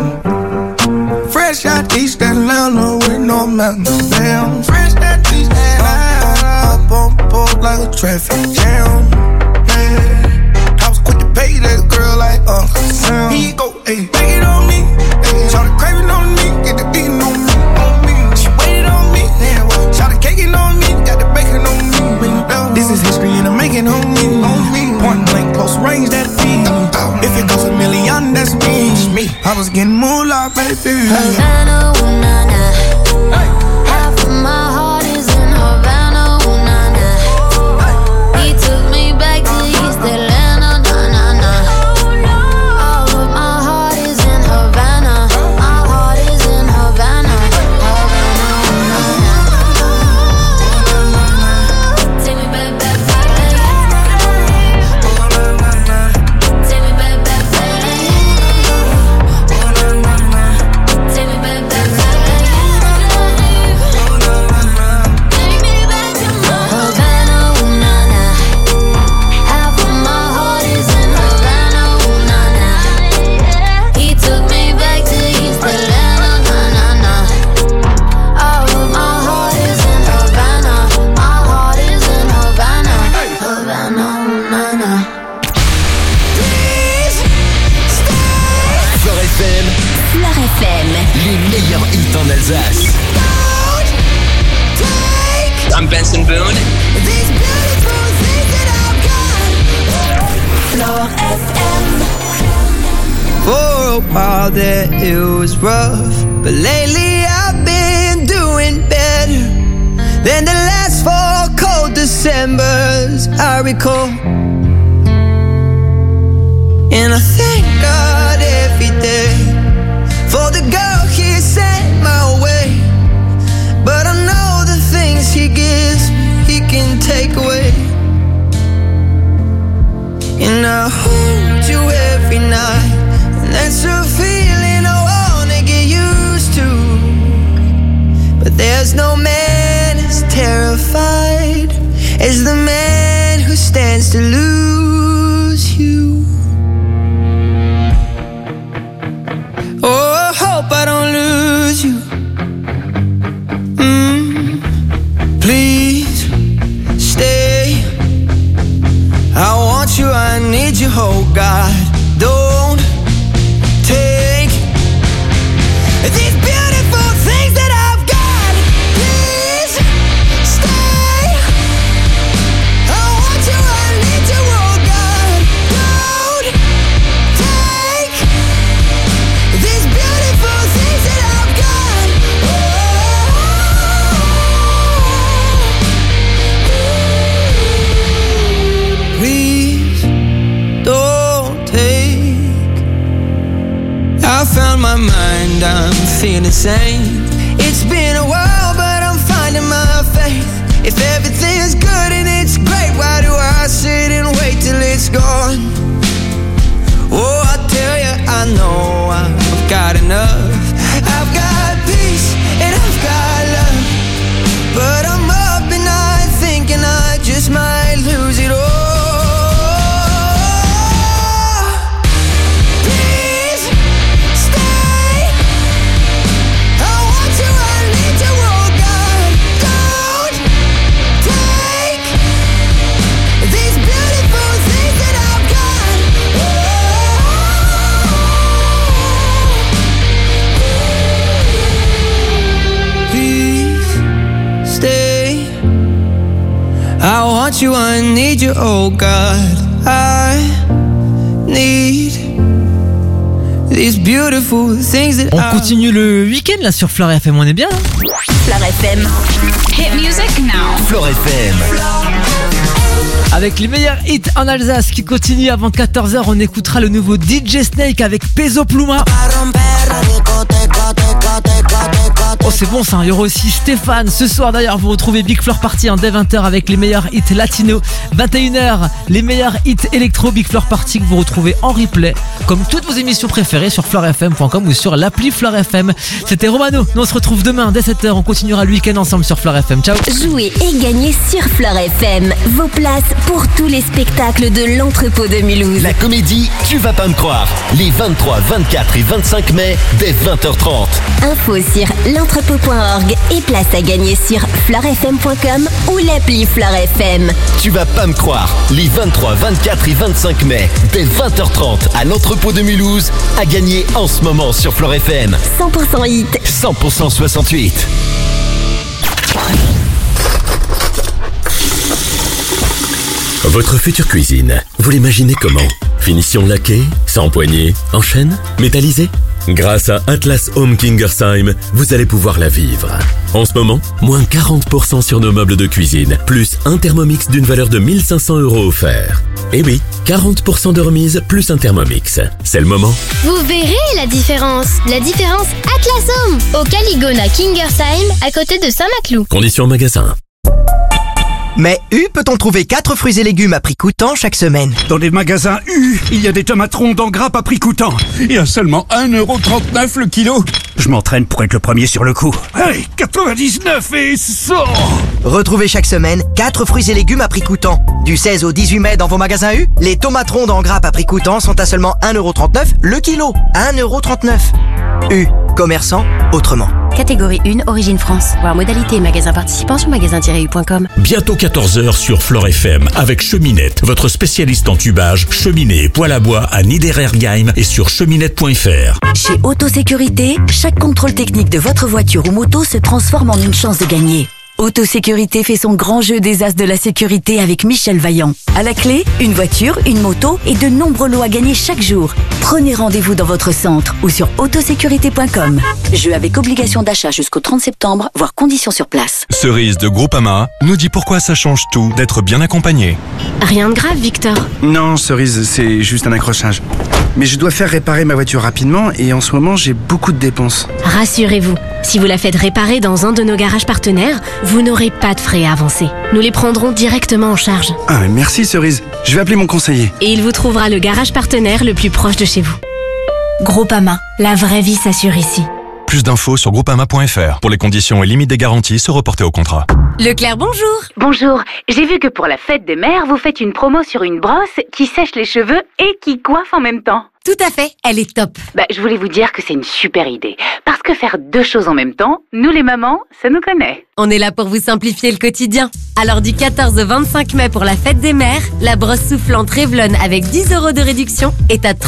Speaker 4: Fresh out East Atlanta with no mountains down. Fresh out East Atlanta, up on board like a traffic jam. Yeah. I was quick to pay that girl like Uncle Sam. He go, hey, take it on me. Shout the craving on me, get the beating on me, on me. She waited on me, yeah. Shout the caking on me, got the bacon on me. This is history and I'm making on me, on me. Point blank, close range, that feed. If it goes $1 million, that's me. I was getting moolah, baby.
Speaker 7: Havana, ooh na na. Half of my heart is in Havana, ooh na na. He took me back to East Atlanta, na na na. All of my heart is in Havana. My heart is in Havana, Havana, ooh na na. Take me back, back, back. Take me back, back, back. Take me back, back, back. Take me back to my Havana, ooh na na. Half of my heart is in Havana, ooh na na. He took me back to East Atlanta, na na na. All of my heart is in Havana. My heart is in Havana, Havana, ooh na na.
Speaker 1: Flore FM,
Speaker 19: Flore FM.
Speaker 1: les meilleurs hits en Alsace.
Speaker 6: I'm Benson Boone.
Speaker 7: Flore FM.
Speaker 8: For a while there it was rough, but lately I've been doing better than the last 4 cold Decembers I recall. And I thank God every day for the girl He sent my way. But I know the things He gives me, He can take away. And I hold you every night, and that's a feeling I wanna get used to. But there's no man as terrified as the man who stands to lose you. Oh, I hope I don't lose you. Please stay. I want you, I need you, oh God. Don't take these beautiful things that I've got. Please stay. I want you, I need you, oh God. Don't take these beautiful things that I've got. Please don't take. I found my mind, I'm feeling sane. It's been a while, but I'm finding my faith. If everything's good and it's great, why do I sit and wait till it's gone? Oh, I want you, I need you, oh God. I need these beautiful things that
Speaker 2: On continue le week-end là sur Fleur FM, on est bien.
Speaker 19: Fleur FM.
Speaker 5: Hit music now.
Speaker 1: Fleur FM.
Speaker 2: Avec les meilleurs hits en Alsace qui continuent avant 14h, on écoutera le nouveau DJ Snake avec Peso Pluma. Oh c'est bon ça, il y aura aussi Stéphane. Ce soir d'ailleurs vous retrouvez Big Floor Party dès 20h avec les meilleurs hits latino. 21h, les meilleurs hits électro. Big Floor Party que vous retrouvez en replay comme toutes vos émissions préférées sur fleurfm.com ou sur l'appli Fleur FM. C'était Romano, nous on se retrouve demain dès 7h. On continuera le week-end ensemble sur Fleur FM. Ciao.
Speaker 19: Jouez et gagnez sur Fleur FM vos places pour tous les spectacles de l'Entrepôt de Mulhouse.
Speaker 1: La comédie Tu vas pas me croire, les 23, 24 et 25 mai dès 20h30.
Speaker 19: Info sur l'entrepôt.org et place à gagner sur fleurfm.com ou l'appli Fleur FM.
Speaker 1: Tu vas pas me croire, les 23, 24 et 25 mai dès 20h30 à l'Entrepôt de Mulhouse, à gagner en ce moment sur Fleur FM.
Speaker 19: 100% hit.
Speaker 1: 100% 68. Votre future cuisine, vous l'imaginez comment? Finition laquée, sans poignée, en chaîne, métallisée? Grâce à Atlas Home Kingersheim, vous allez pouvoir la vivre. En ce moment, moins 40% sur nos meubles de cuisine, plus un Thermomix d'une valeur de 1 500 € offert. Et oui, 40% de remise plus un Thermomix. C'est le moment.
Speaker 3: Vous verrez la différence. La différence Atlas Home, au Caligona Kingersheim, à côté de Saint-Maclou.
Speaker 1: Conditions magasin.
Speaker 9: Mais U peut-on trouver 4 fruits et légumes à prix coûtant chaque semaine?
Speaker 17: Dans les magasins U, il y a des tomates rondes en grappe à prix coûtant. Et à seulement 1,39 € le kilo. Je m'entraîne pour être le premier sur le coup. Hey, 99 et 100!
Speaker 9: Retrouvez chaque semaine 4 fruits et légumes à prix coûtant. Du 16 au 18 mai dans vos magasins U, les tomates rondes en grappe à prix coûtant sont à seulement 1,39 € le kilo. 1,39 €. U, commerçant autrement.
Speaker 10: Catégorie 1, Origine France. Voir modalité et magasin participant sur magasin-u.com.
Speaker 11: Bientôt 14h sur Fleur FM avec Cheminette, votre spécialiste en tubage, cheminée et poêle à bois à Niederergheim et sur cheminette.fr.
Speaker 25: Chez Autosécurité, chaque contrôle technique de votre voiture ou moto se transforme en une chance de gagner. Autosécurité fait son grand jeu des as de la sécurité avec Michel Vaillant. À la clé, une voiture, une moto et de nombreux lots à gagner chaque jour. Prenez rendez-vous dans votre centre ou sur autosécurité.com. Jeu avec obligation d'achat jusqu'au 30 septembre, voire conditions sur place.
Speaker 26: Cerise de Groupama nous dit pourquoi ça change tout d'être bien accompagné.
Speaker 10: Rien de grave, Victor.
Speaker 27: Non, Cerise, c'est juste un accrochage. Mais je dois faire réparer ma voiture rapidement et en ce moment, j'ai beaucoup de dépenses.
Speaker 10: Rassurez-vous, si vous la faites réparer dans un de nos garages partenaires, vous n'aurez pas de frais à avancer. Nous les prendrons directement en charge.
Speaker 27: Ah, mais merci Cerise. Je vais appeler mon conseiller.
Speaker 10: Et il vous trouvera le garage partenaire le plus proche de chez vous. Groupama, la vraie vie s'assure ici.
Speaker 26: Plus d'infos sur groupama.fr. Pour les conditions et limites des garanties, se reporter au contrat.
Speaker 10: Leclerc, bonjour.
Speaker 28: Bonjour, j'ai vu que pour la fête des mères, vous faites une promo sur une brosse qui sèche les cheveux et qui coiffe en même temps.
Speaker 10: Tout à fait, elle est top.
Speaker 28: Je voulais vous dire que c'est une super idée. Parce que faire deux choses en même temps, nous les mamans, ça nous connaît.
Speaker 10: On est là pour vous simplifier le quotidien. Alors du 14 au 25 mai pour la fête des mères, la brosse soufflante Revlon avec 10 € de réduction est à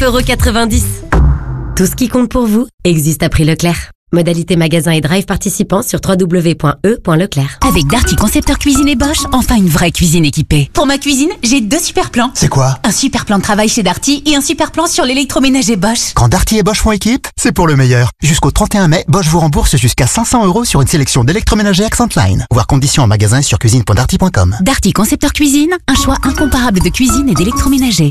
Speaker 10: 39,90 €. Tout ce qui compte pour vous existe à prix Leclerc. Modalité magasin et drive participants sur www.e.leclerc.
Speaker 29: Avec Darty Concepteur Cuisine et Bosch, enfin une vraie cuisine équipée. Pour ma cuisine, j'ai 2 super plans.
Speaker 21: C'est quoi?
Speaker 29: Un super plan de travail chez Darty et un super plan sur l'électroménager Bosch.
Speaker 21: Quand Darty et Bosch font équipe, c'est pour le meilleur. Jusqu'au 31 mai, Bosch vous rembourse jusqu'à 500 € sur une sélection d'électroménagers Accent Line. Voir conditions en magasin sur cuisine.darty.com.
Speaker 29: Darty Concepteur Cuisine, un choix incomparable de cuisine et d'électroménager.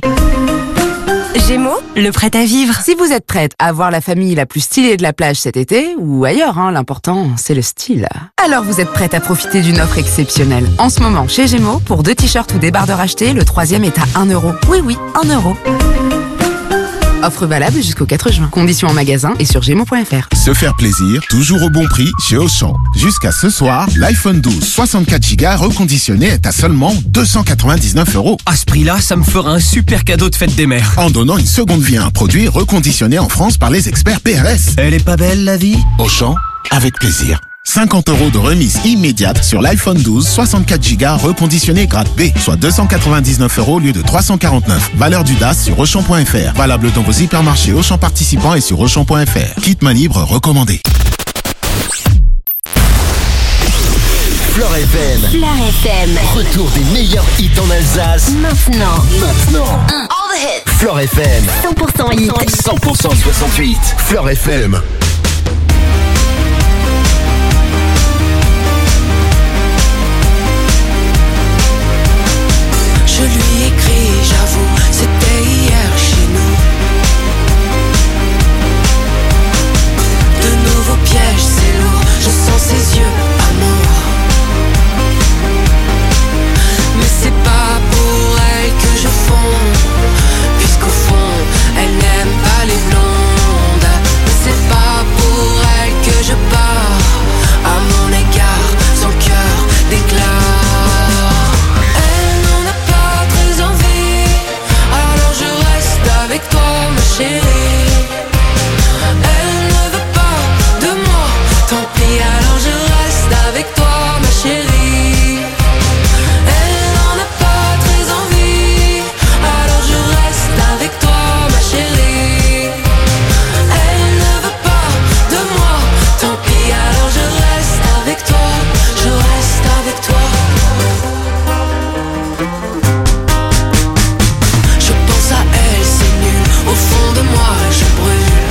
Speaker 30: Gémeaux, le prêt à vivre. Si vous êtes prête à voir la famille la plus stylée de la plage cet été, ou ailleurs, l'important c'est le style. Alors vous êtes prête à profiter d'une offre exceptionnelle. En ce moment, chez Gémeaux, pour 2 t-shirts ou débardeurs achetés, le 3e est à 1 €. Oui, 1 €. Offre valable jusqu'au 4 juin. Conditions en magasin et sur gémeaux.fr.
Speaker 31: Se faire plaisir, toujours au bon prix chez Auchan. Jusqu'à ce soir, l'iPhone 12 64 Go reconditionné est à seulement 299 €.
Speaker 32: À ce prix-là, ça me fera un super cadeau de fête des mères.
Speaker 31: En donnant une seconde vie à un produit reconditionné en France par les experts PRS.
Speaker 32: Elle est pas belle la vie?
Speaker 31: Auchan, avec plaisir. 50 € de remise immédiate sur l'iPhone 12 64 Go reconditionné grade B, soit 299 € au lieu de 349. Valeur du DAS sur Auchan.fr. Valable dans vos hypermarchés Auchan participants et sur Auchan.fr. Kit main libre recommandé.
Speaker 4: Flore FM.
Speaker 19: Flore FM.
Speaker 4: Retour des meilleurs hits en Alsace.
Speaker 19: Maintenant.
Speaker 4: All the hits. Flore FM.
Speaker 19: 100% hit.
Speaker 4: 100% 68. Flore FM.
Speaker 8: Je lui écris, j'avoue, c'était hier chez nous. De nouveaux pièges, c'est lourd, je sens ses yeux, amour. Mais c'est pas pour elle que je fonds, puisqu'au fond, elle n'aime pas les blondes. Mais c'est pas pour elle que je pars, à mon égard, son cœur déclare. Avec toi ma chérie, elle ne veut pas de moi, tant pis alors je reste avec toi ma chérie. Elle n'en a pas très envie, alors je reste avec toi ma chérie. Elle ne veut pas de moi, tant pis alors je reste avec toi, je reste avec toi. Au fond de moi, je brûle.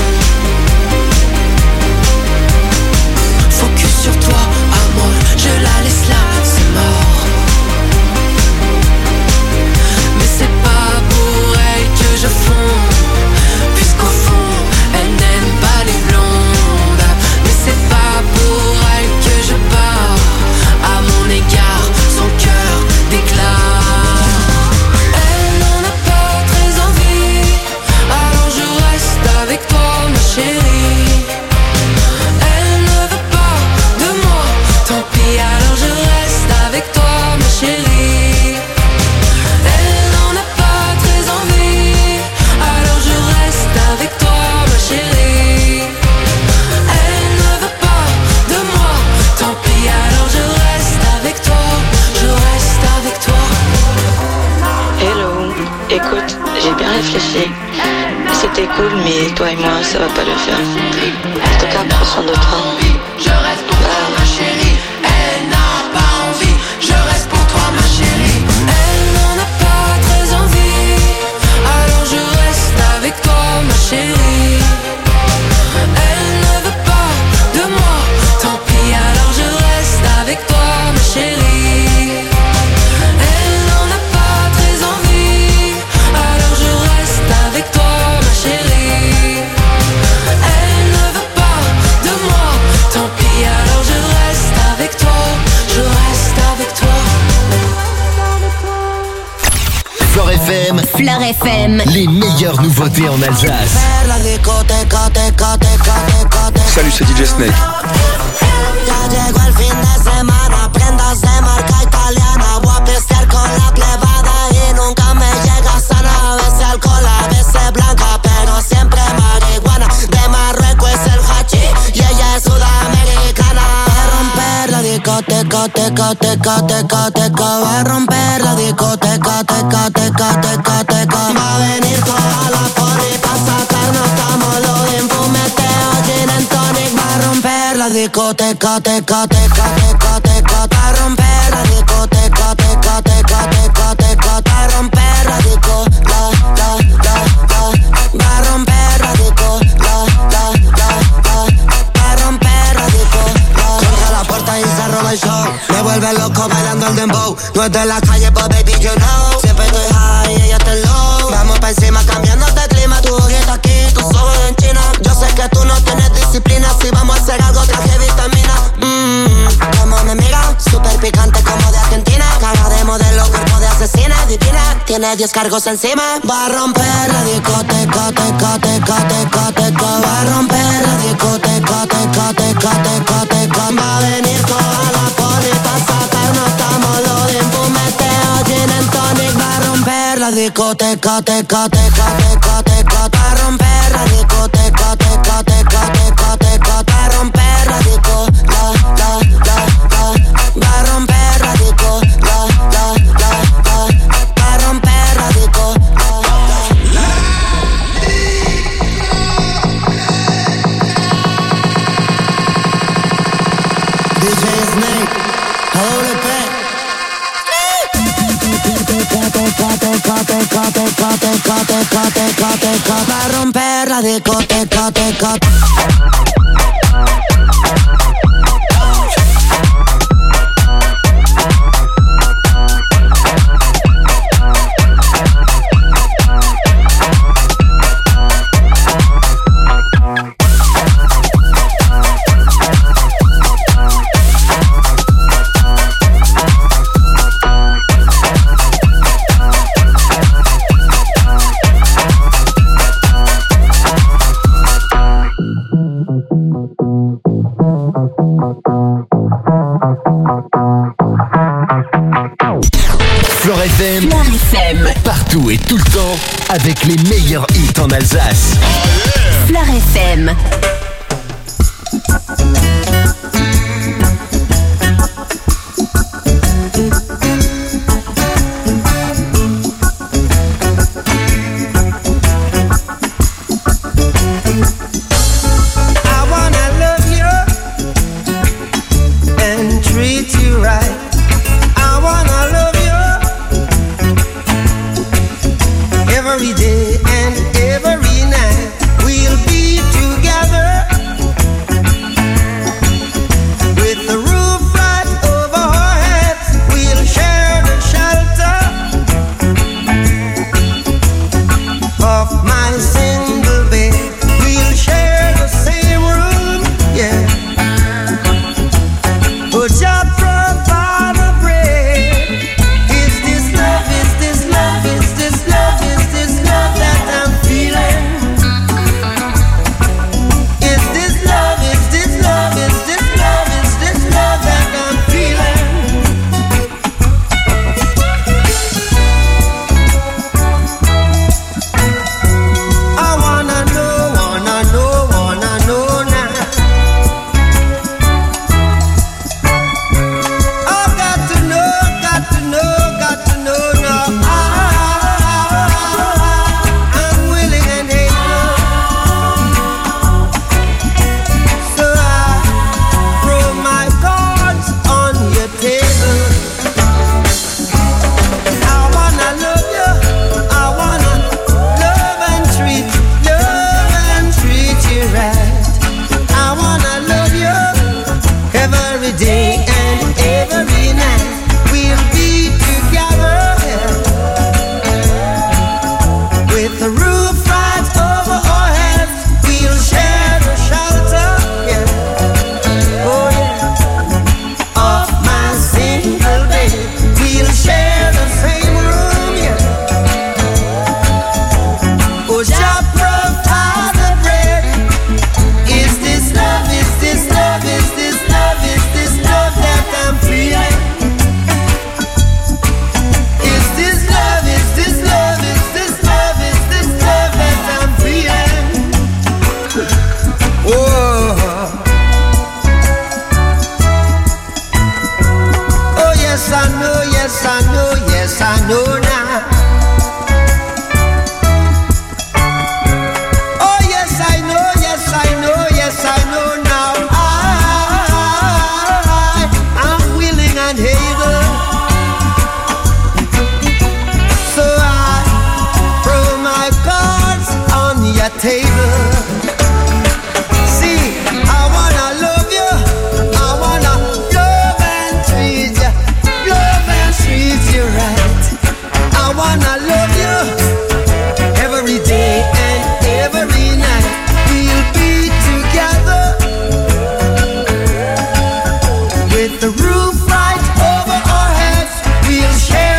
Speaker 8: Focus sur toi, amour, je la laisse là, c'est mort. Mais c'est pas pour elle que je fonds, puisqu'au fond, elle n'aime pas les blondes. Mais c'est pas pour elle que je pars, à mon égard, son cœur déclare. Avec toi ma chérie, elle ne veut pas de moi, tant pis alors je reste avec toi ma chérie. Elle n'en a pas très envie, alors je reste avec toi ma chérie. Elle ne veut pas de moi, tant pis alors je reste avec toi, je reste avec toi.
Speaker 6: Hello, écoute, j'ai bien réfléchi. C'était cool, mais toi et moi, ça va pas le faire. En tout cas, prends soin de toi.
Speaker 8: Je reste pour toi, ma chérie. Elle n'a pas envie. Je reste pour toi, ma chérie. Elle n'en a pas très envie. Alors je reste avec toi, ma chérie. Elle ne veut pas de moi. Tant pis, alors je reste avec toi, ma chérie. Elle n'en a pas très envie. Alors je reste avec toi. Chérie, elle ne veut pas de moi, tant pis alors je reste avec toi, je reste avec toi.
Speaker 4: Flore FM.
Speaker 19: Flore FM.
Speaker 4: Les meilleures nouveautés en Alsace.
Speaker 27: Salut, c'est DJ Snake.
Speaker 8: Ya llegó el fin de semana, prendas de marca italiana. Voy a pistear con la plebada y nunca me llega sana. A veces alcohol, a veces blanca, pero siempre marihuana. De Marruecos es el hachís y ella es sudamericana. Va a romper la discoteca, teca, teca, teca, teca. Va a romper la discoteca, teca, teca, teca, teca. Va a venir toda la poli pa' sacarnos estamos los infumeteo, gin and tonic. Va a romper la discoteca, teca, teca, teca, teca. Va a romper la discoteca, teca, teca, teca, teca. Va a romper la disco, la, la, la, la. Va a romper la disco, la, la, la, la. Va a romper la disco, la. Contra la puerta y se roba el show. Me vuelve loco bailando el dembow. No es de la calle, but baby, you know. Siempre estoy high y ella está low. Vamos pa' encima cambiándote el clima. Tu ojito aquí, tus ojos en China. Yo sé que tú no tienes disciplina. Si vamos a hacer algo, traje vitamina. Como me mira, super picante como de Argentina. Cara de modelo, cuerpo de asesina. Divina, tiene 10 cargos encima. Va a romper la discoteca, teca, teca, teca, teca. Va a romper la discoteca, teca, teca, teca, teca. Va a venir toda la poli pa' sacarnos estamos los infumeteo, gin and tonic. Va a romper la discoteca, teca, teca, teca, teca. Va a romper la discoteca, teca, teca, teca, teca. Va a romper la disco, la, la, la, la. Va a romper la disco, la, la, la, la. Va a romper la disco, la, la, la. DJ Snake, hello.
Speaker 4: Partout et tout le temps, avec les meilleurs hits en Alsace.
Speaker 19: Fleur FM.
Speaker 8: Every day and every night we'll be together.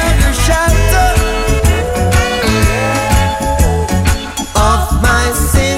Speaker 8: My sin.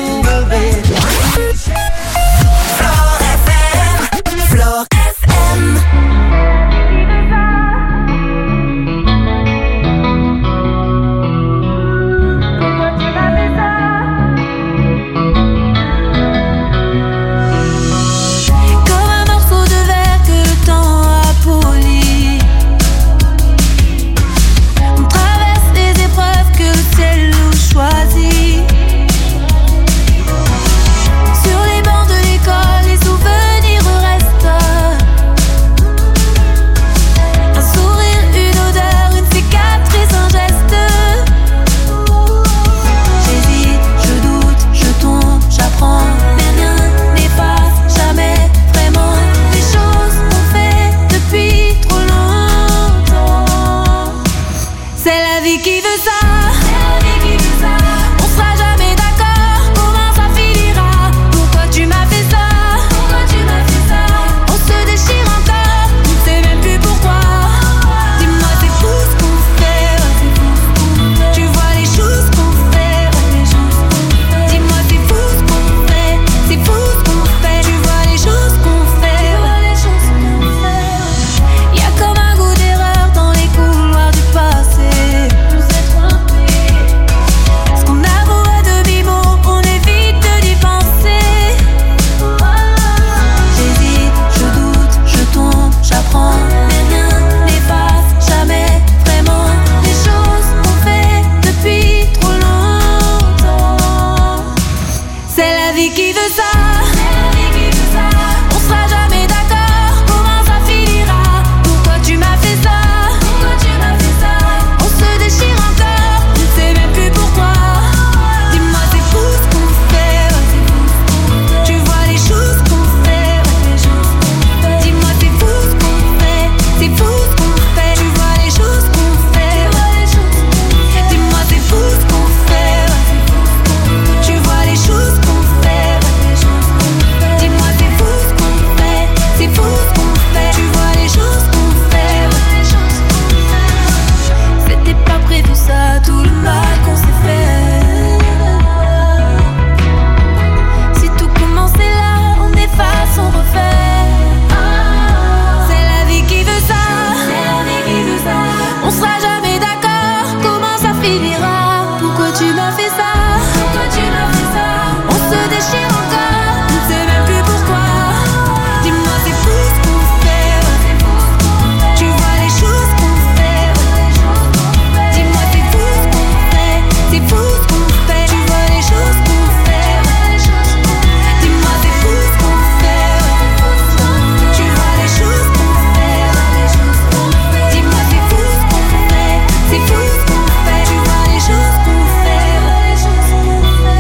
Speaker 5: vie qui veut ça.